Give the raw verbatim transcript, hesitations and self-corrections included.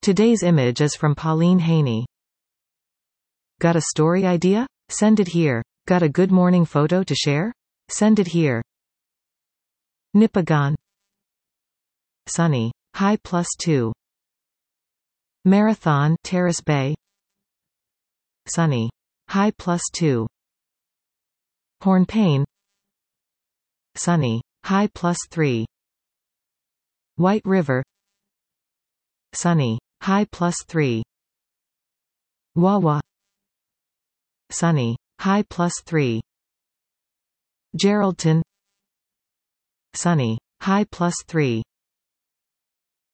Today's image is from Pauline Haney. Got a story idea? Send it here. Got a good morning photo to share? Send it here. Nipigon. Sunny. High plus two. Marathon, Terrace Bay. Sunny. High plus two. Hornpain. Sunny. High plus three. White River. Sunny. High plus three. Wawa. Sunny. High plus three. Geraldton. Sunny. High plus three.